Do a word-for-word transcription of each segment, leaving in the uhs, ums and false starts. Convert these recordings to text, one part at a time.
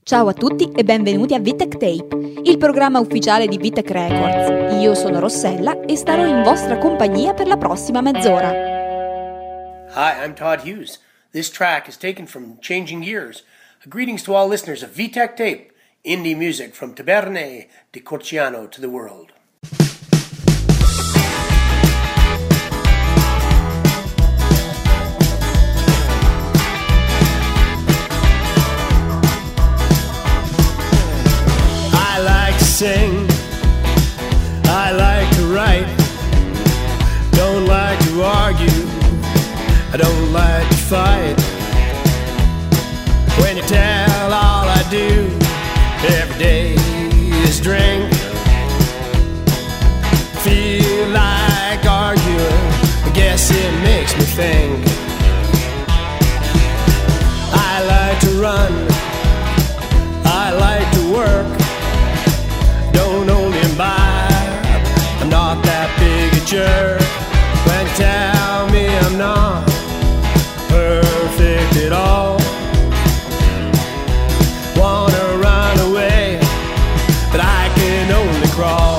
Ciao a tutti e benvenuti a VTech Tape, il programma ufficiale di VTech Records. Io sono Rossella e starò in vostra compagnia per la prossima mezz'ora. Hi, I'm Todd Hughes. This track is taken from Changing Years. Greetings to all listeners of VTech Tape, indie music from Taberne di Corciano to the world. I like to sing, I like to write, don't like to argue, I don't like to fight. When you tell all I do every day is drink, feel like arguing, I guess it makes me think. I like to run, I like to work, don't only imbibe, I'm not that big a jerk. When you tell me I'm not perfect at all, wanna run away, but I can only crawl.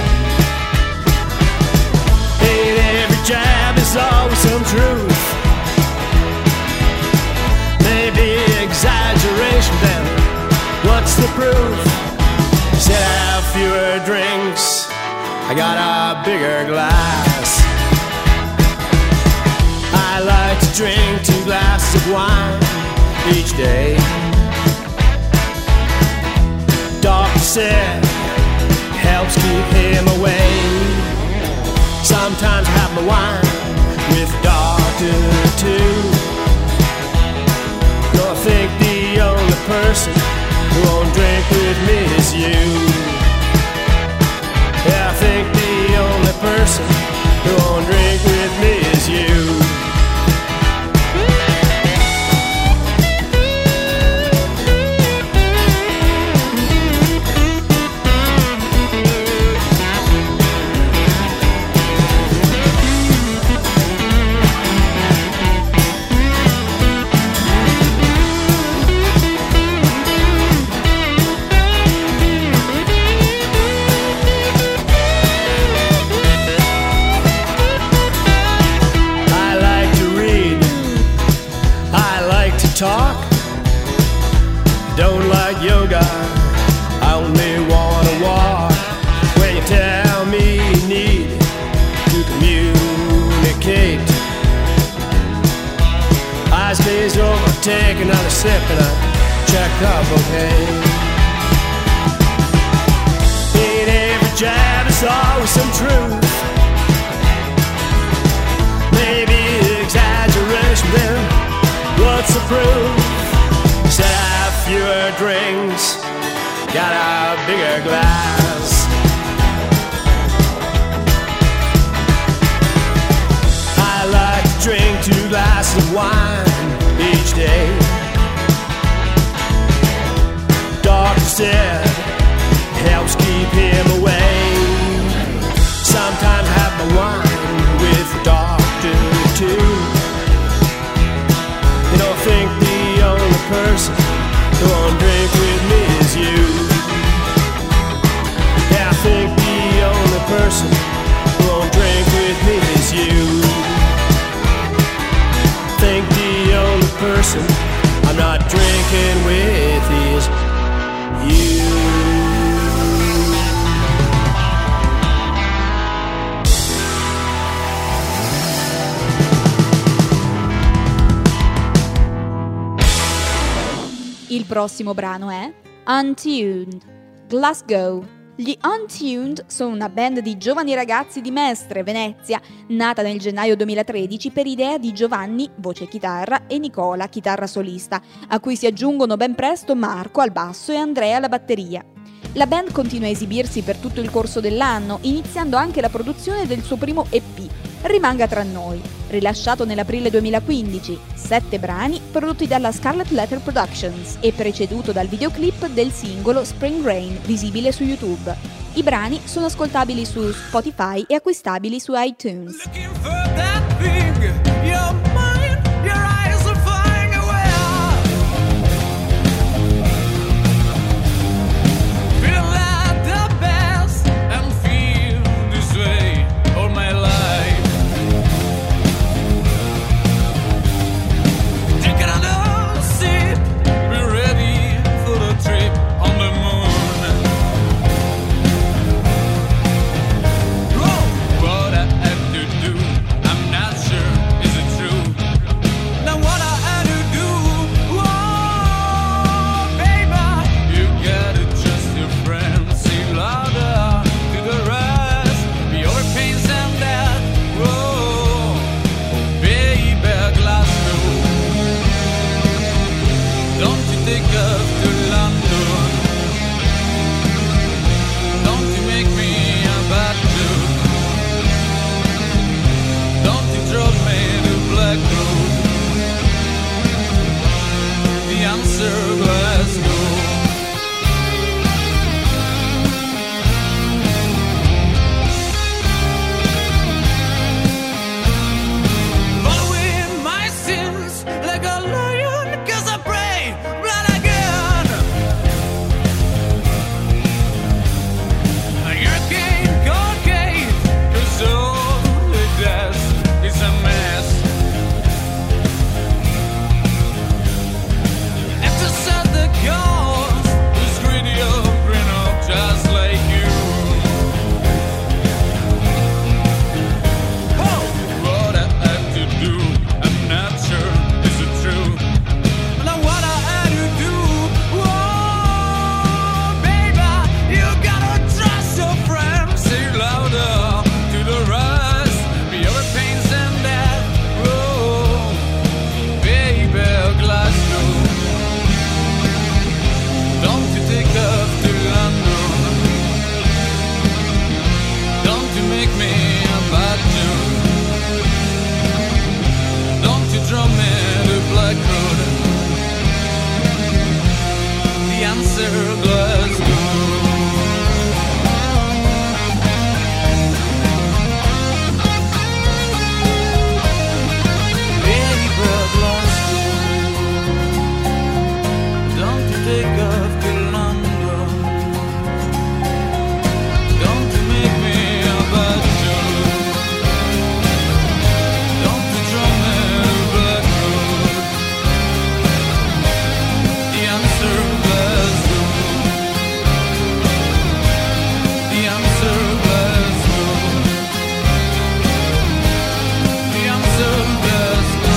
Ain't every jab is always some truth, maybe exaggeration, then what's the proof? Said I have fewer drinks, I got a bigger glass. I like to drink two glasses of wine each day. Doctor said helps keep him away. Sometimes I have my wine with the doctor too. No, I think the only person who won't drink with me is you. Yeah, I think the only person who won't drink with me is you. Talk, don't like yoga, I only wanna walk. When you tell me you need to communicate, eyes glazed over, take another sip and I check up okay. In every jab is always some truth, maybe exaggeration, then what's the proof? Said I have fewer drinks, got a bigger glass. I like to drink two glasses of wine each day. Doctor said helps keep him away. Sometimes I have my wine with the doctor too. You know, I think the only person who won't drink with me is you. Yeah, I think the only person who won't drink with me is you. I think the only person I'm not drinking with is you. Il prossimo brano è Untuned, Glasgow. Gli Untuned sono una band di giovani ragazzi di Mestre, Venezia, nata nel gennaio duemilatredici per idea di Giovanni, voce e chitarra, e Nicola, chitarra solista, a cui si aggiungono ben presto Marco al basso e Andrea alla batteria. La band continua a esibirsi per tutto il corso dell'anno, iniziando anche la produzione del suo primo E P, Rimanga tra noi, rilasciato nell'aprile duemilaquindici, sette brani prodotti dalla Scarlet Letter Productions e preceduto dal videoclip del singolo Spring Rain, visibile su YouTube. I brani sono ascoltabili su Spotify e acquistabili su iTunes. mistake of good London. Don't you make me a bad joke. Don't you draw me a black road. The answer Glasgow. The answer Glasgow. The answer Glasgow.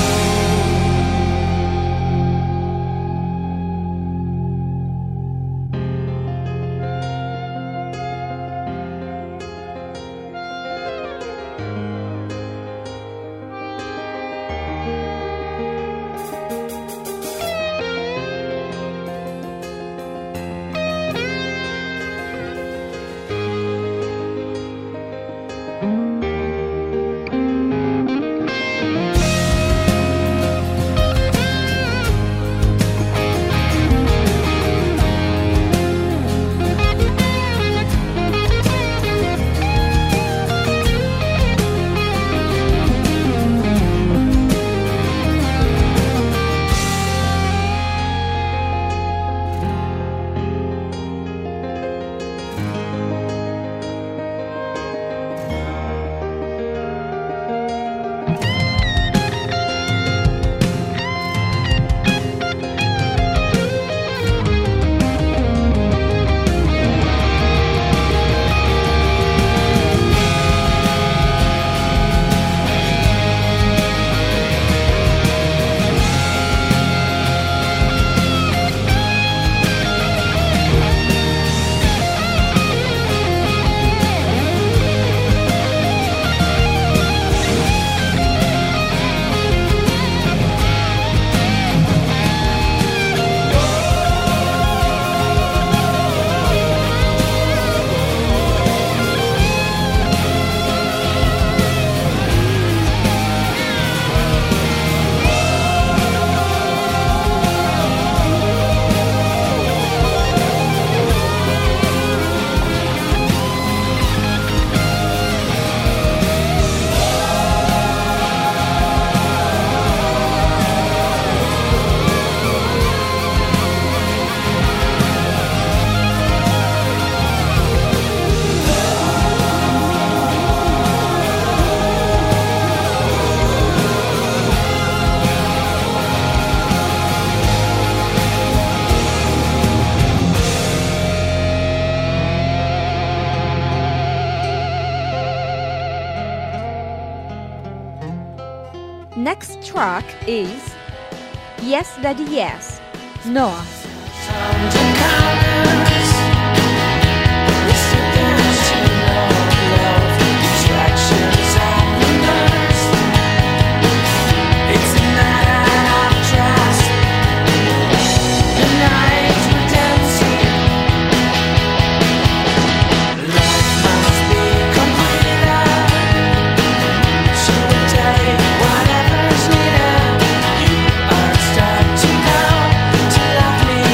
Next track is Yes Daddy Yes, Noah. Whatever's needed, you are starting now to love me.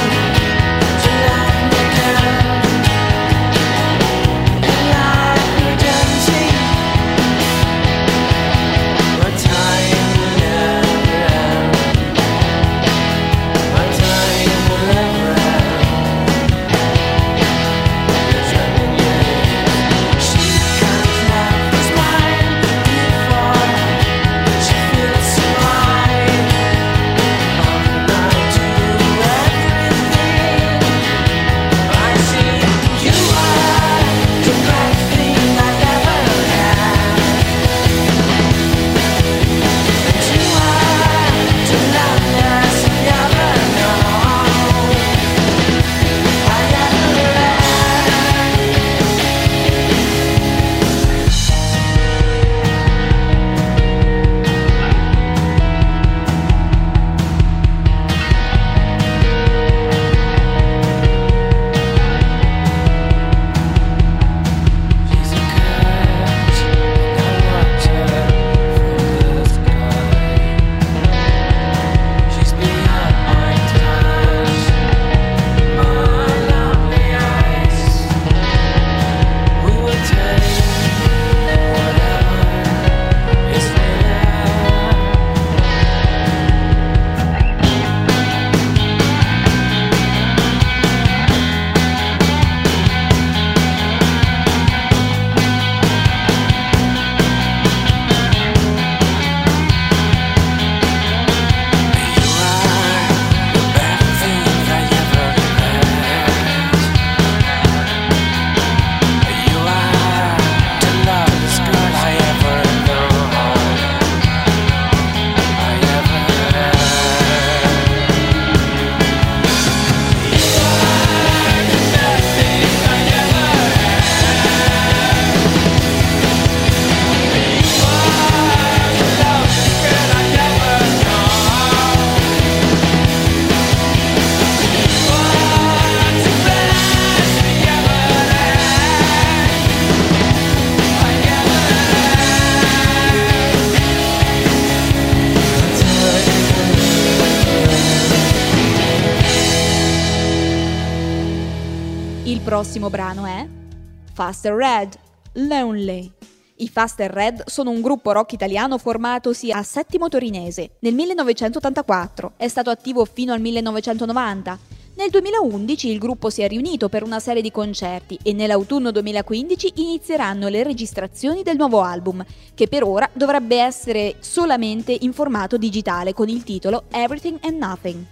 Il prossimo brano è Faster Red, Lonely. I Faster Red sono un gruppo rock italiano formatosi a Settimo Torinese nel millenovecentottantaquattro. È stato attivo fino al millenovecentonovanta. Nel duemilaundici il gruppo si è riunito per una serie di concerti e nell'autunno duemilaquindici inizieranno le registrazioni del nuovo album, che per ora dovrebbe essere solamente in formato digitale con il titolo Everything and Nothing.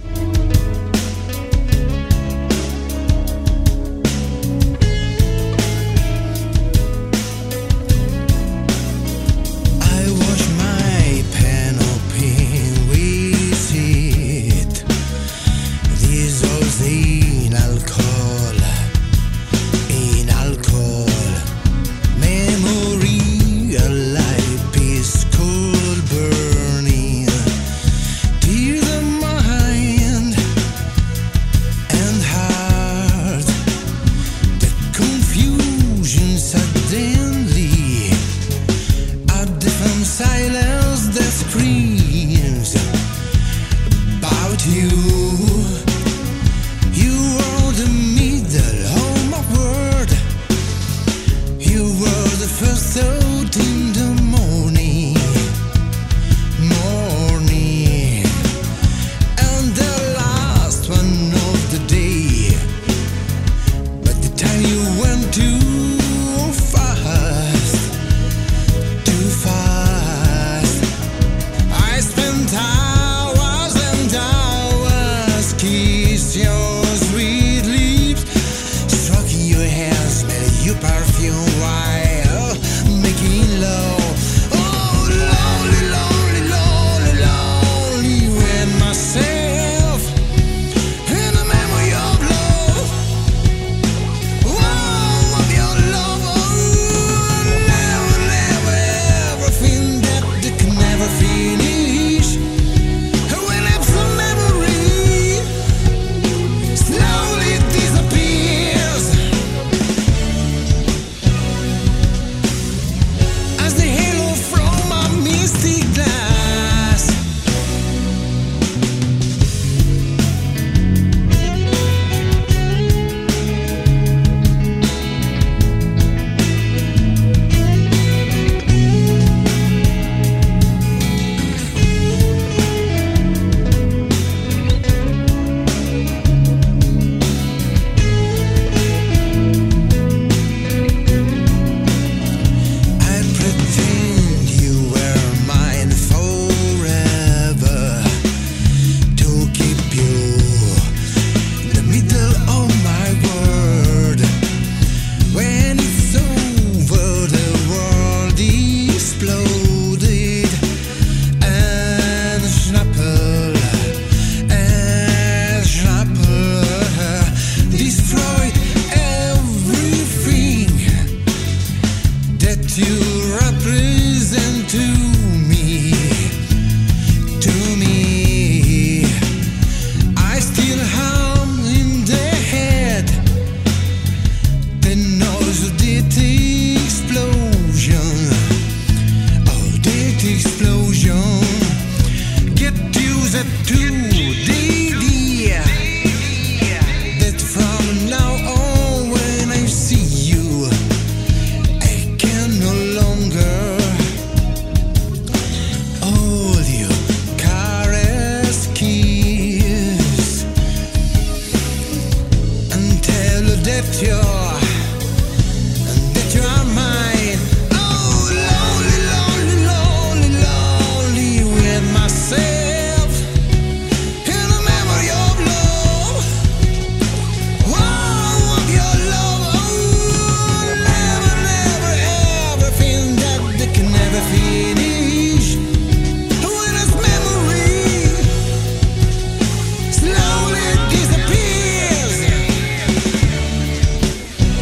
In alcohol, in alcohol, memory alive, peace cold burning, till the mind and heart, the confusion suddenly, a different silence that screams about you. First thought in the morning, morning, and the last one of the day. But the time you went too fast, too fast. I spent hours and hours kissing your sweet lips, stroking your hair, smelling your perfume. Why? Making love, oh lonely, lonely, lonely, lonely with myself, in the memory of love, oh of your love, oh never, never, everything that they can never finish. When it's a memory, slowly disappears. As the halo from a misty glass, I pretend you were mine forever, to keep you in the middle of my world. When it's over, the world exploded, and Schnapple, and Schnapple destroyed everything that you represent to me, to me. I still hum in the head the noise of that explosion, oh that explosion. Get used to the idea that from now on when I see you, I can no longer hold you, caress, kiss, and tell you that you're, that you are mine. Oh, lonely, lonely, lonely, lonely with myself, in the memory of love, oh, of your love, oh, never, never, everything that they can never finish. When it's memory, slowly disappears.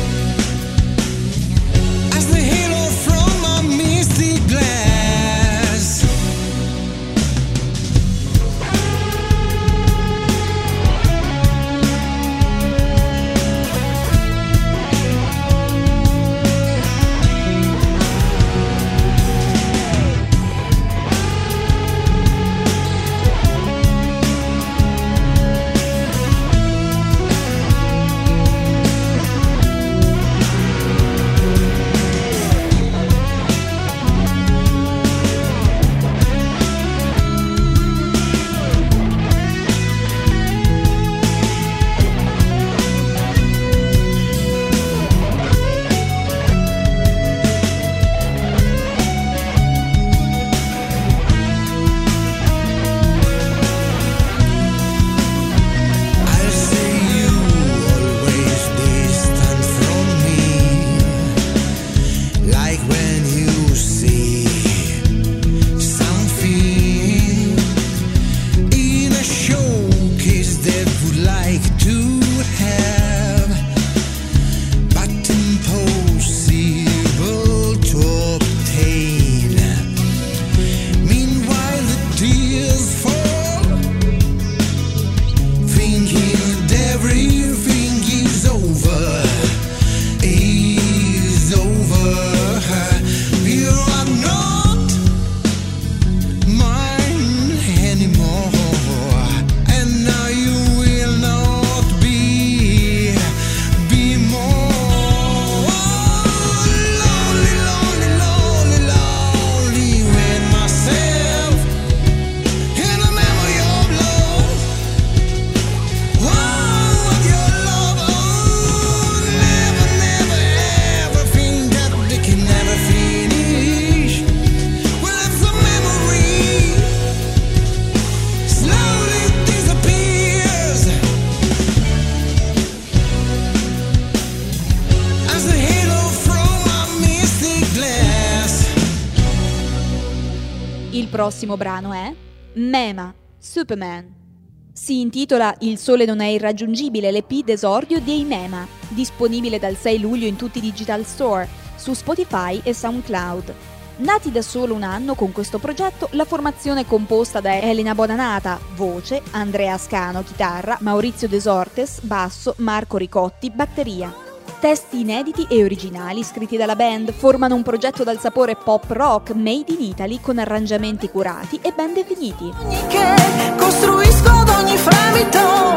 prossimo brano è Mema, Superman. Si intitola Il sole non è irraggiungibile, l'E P d'esordio dei Mema, disponibile dal sei luglio in tutti i digital store, su Spotify e SoundCloud. Nati da solo un anno con questo progetto, la formazione è composta da Elena Bonanata, voce, Andrea Ascano, chitarra, Maurizio De Sortes, basso, Marco Ricotti, batteria. Testi inediti e originali scritti dalla band formano un progetto dal sapore pop rock made in Italy con arrangiamenti curati e ben definiti. Che costruisco ad ogni fremito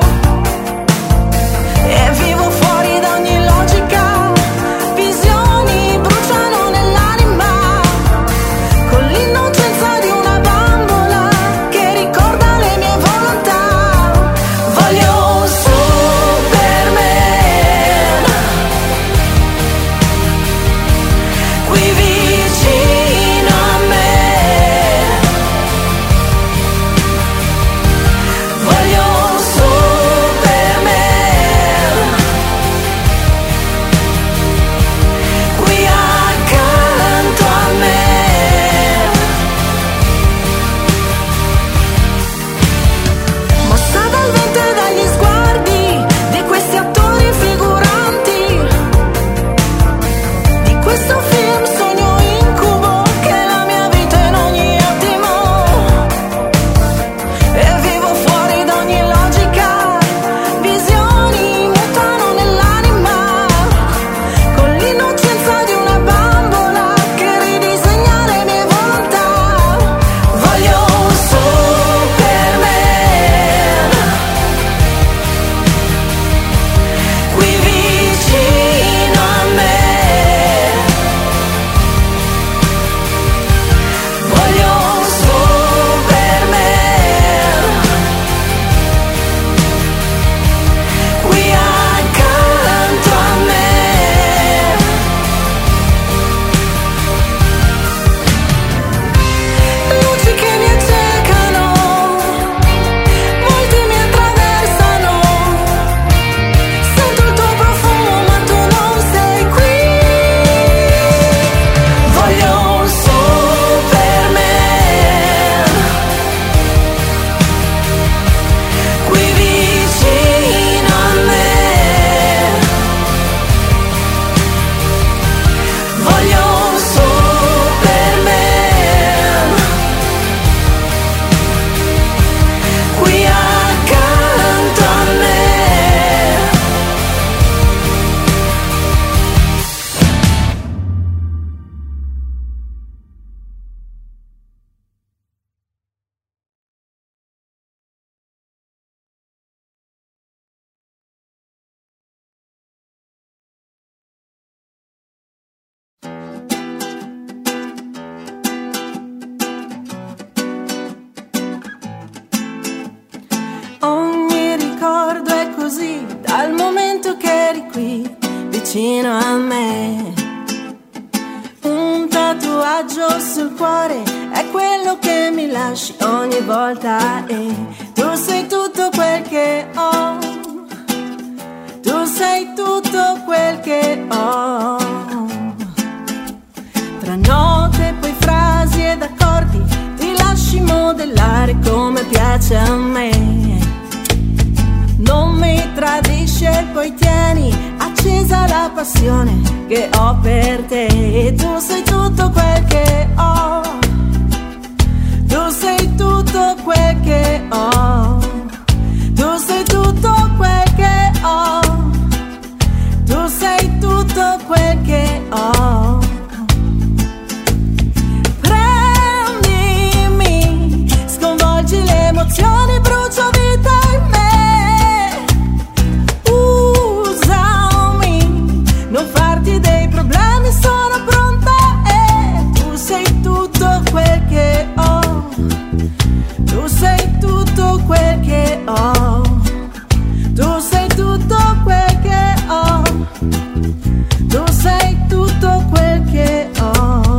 e vivo fuori da ogni logica. Visioni bruciano nell'anima con l'innocenza di una bambola che ricorda le mie volontà. Voglio Superman qui vicino a me. Voglio Superman qui accanto a me. Mossa dal vento e dagli sguardi di questi attori figuranti, di questo film sogno incubo che è la mia vita in ogni attimo, e vivo fuori da ogni logica. Visioni mutano nell'anima con l'innocenza di una bambola che ridisegna le mie volontà. Voglio Superman qui vicino a me. Voglio Superman qui accanto a me. Luci che mi accecano, molti mi attraversano. Sento il tuo profumo ma tu non sei qui. Voglio Superman qui vicino a me. Voglio Superman qui accanto a me. Ogni ricordo è così dal momento che eri qui vicino a me. Un tatuaggio sul cuore è quello che mi lasci ogni volta, e tu sei tutto quel che ho. Tu sei tutto quel che ho. Tra note, poi frasi ed accordi ti lasci modellare come piace a me. Non mi tradisci e poi tieni accesa la passione che ho per te. E tu sei tutto quel che ho. Tu sei tutto quel che ho. Tu sei tutto quel che ho. Tu sei tutto quel che ho. Prendimi, sconvolgi le emozioni, brucio vita in me. Usami, non farti dei problemi, sono pronta. E tu sei tutto quel che ho. Tu sei tutto quel che ho. Tu sei tutto quel che ho. Tu sei tutto quel che ho.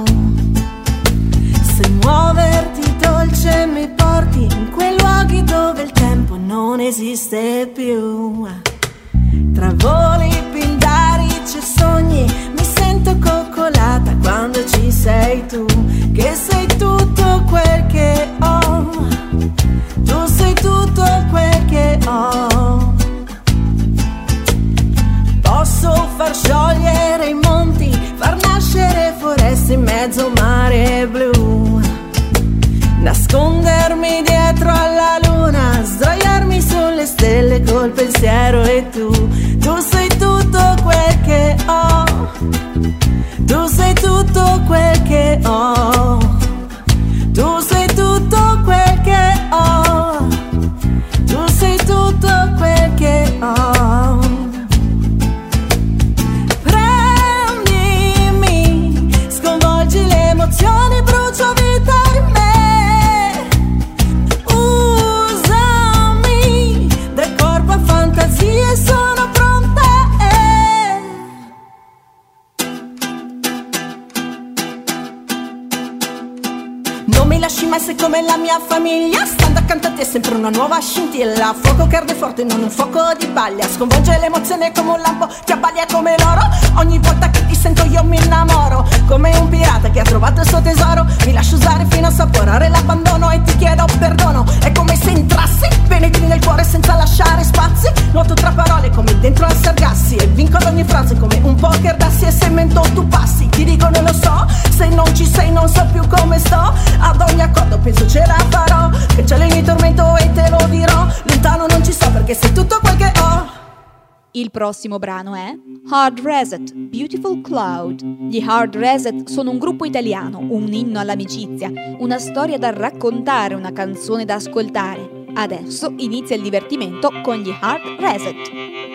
Se muoverti dolce mi porti in quei luoghi dove il tempo non esiste più. Tra voli, pindari, c'è sogni, mi sento coccolata quando ci sei tu, che sei tutto quel lasci mai se come la mia famiglia. Stando accanto a te sempre una nuova scintilla, fuoco che arde forte, non un fuoco di paglia. Sconvolge l'emozione come un lampo che abbaglia come l'oro. Ogni volta che ti sento io mi innamoro, come un pirata che ha trovato il suo tesoro. Mi lascio usare fino a assaporare l'abbandono e ti chiedo perdono. È come se entrassi, penetri nel cuore senza lasciare spazi. Nuoto tra parole come dentro al Sargassi e vinco ad ogni frase come un poker d'assi. E se mento tu passi, ti dico non lo so. Se non ci sei non so più come sto. Ad ogni accordo penso ce la farò, che c'è il mio tormento e te lo dirò. Lontano non ci sto perché sei tutto quel che ho. Il prossimo brano è Hard Reset, Beautiful Cloud. Gli Hard Reset sono un gruppo italiano, un inno all'amicizia, una storia da raccontare, una canzone da ascoltare. Adesso inizia il divertimento con gli Hard Reset.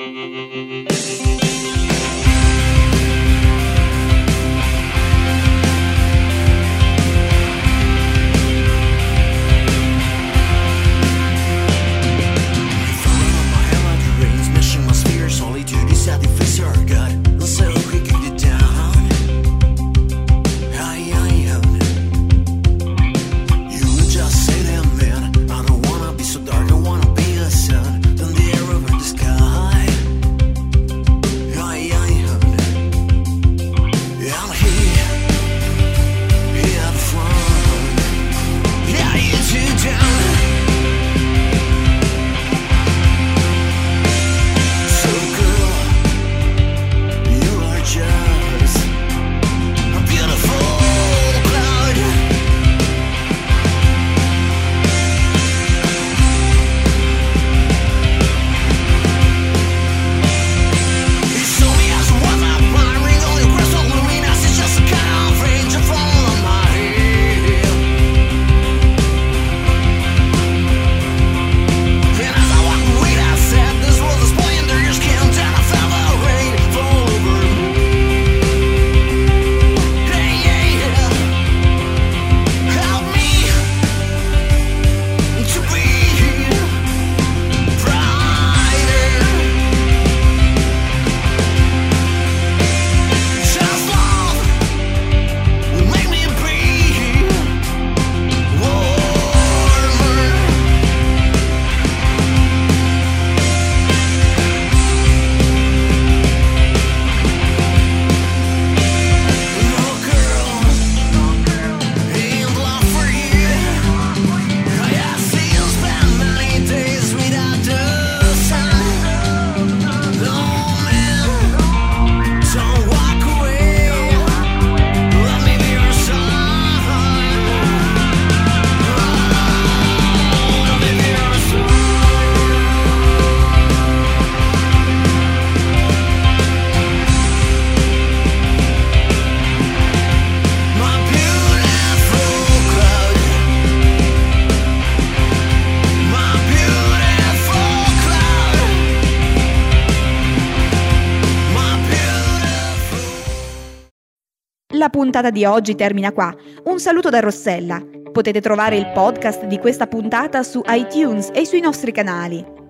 La puntata di oggi termina qua. Un saluto da Rossella. Potete trovare il podcast di questa puntata su iTunes e sui nostri canali.